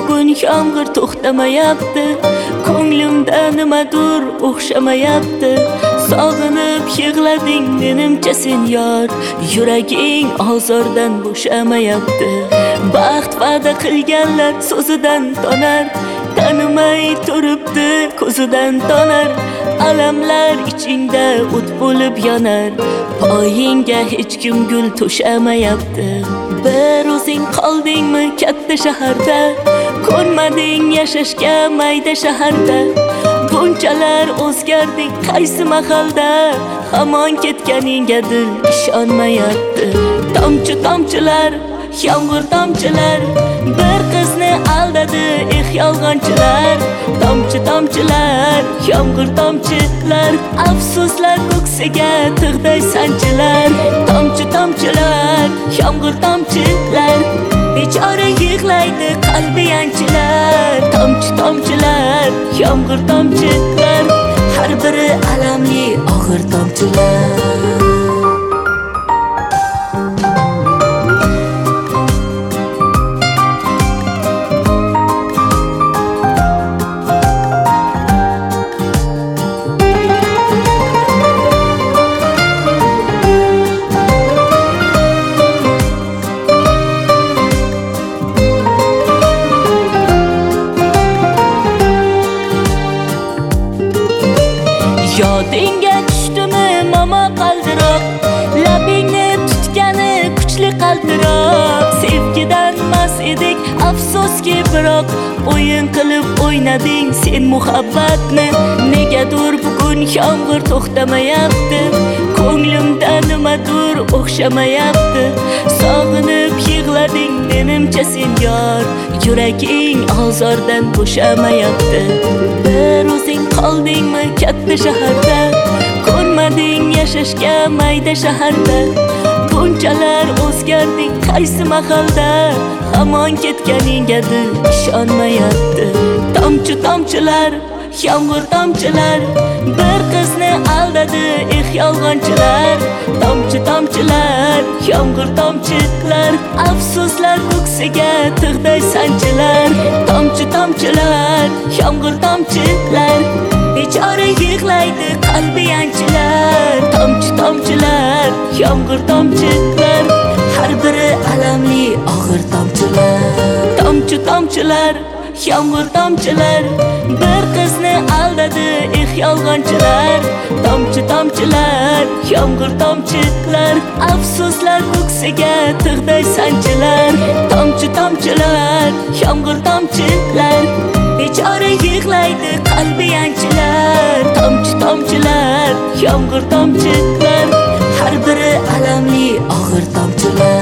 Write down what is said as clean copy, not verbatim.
bugun yomg'ir to'xtamayapti. Ko'nglimda nimadir o'xshamayapti. Sog'inib yig'lading menimcha sen yor, yuraging ozordan bo'shamayapti. Baxt va'da qilganlar so'zidan tonar, tanimay turibdi ko'zidan tonar. Alamlar ichingda o't bo'lib yonar, poyingga hech kim gul to'shamayapti. Bir o'zing qoldingmi katta shaharda, ko'rmading yashashga mayda shaharda. Bunchalar o'zgarding qaysi mahalda, hamon ketganingga dil ishonmayapti. Tomchi tomchilar, yomg'ir tomchilar, bir qizni aldadi yolg'onchilar. Tomchi tomchilar, yomg'ir tomchilar, afsuslar ko'ksiga tig'day sanchilar. Tomchi tomchilar, yomg'ir tomchilar, bechora yig'laydi qalbi yanchilar. Tomchi tomchilar, yomg'ir tomchilar, har biri alamli og'ir tomchilar. Yodingga tushdimi mama qaldiroq, labingni tutgani kuchli qaltiroq. Sevgidan mas edik afsuski biroq, o'yin qilib o'ynading sen muhabbatni. Negadir bugun yomg'ir to'xtamayapti, ko'nglimda nimadir o'xshamayapti. Sog'inib yig'lading menimcha sen yor, yuraging ozordan bo'shamayapti. Bir o'zing qoldingmi katta shaharda, ko'rmading yashashga mayda shaharda. Bunchalar o'zgarding qaysi mahalda, hamon ketganingga dil ishonmayapti. Tomchi tomchilar, yomg'ir tomchilar, bir qizni aldadi yolg'onchilar. Tomchi tomchilar, yomg'ir tomchilar, afsuslar ko'ksiga tig'day sanchilar. Tomchi tomchilar, yomg'ir tomchilar, bechora yig'laydi qalbi yanchilar. Tomchi tomchilar, yomg'ir tomchilar, har biri alamli og'ir tomchilar. Tomchi tomchilar, yomg'ir tomchilar, bir qizni aldadi yolg'onchilar. Tomchi tomchilar, yomg'ir tomchilar, afsuslar ko'ksiga tig'day sanchilar. Tomchi tomchilar, yomg'ir tomchilar, bechora yig'laydi qalbi yanchilar. Tomchi tomchilar, yomg'ir tomchilar, har biri alamli og'ir tomchilar.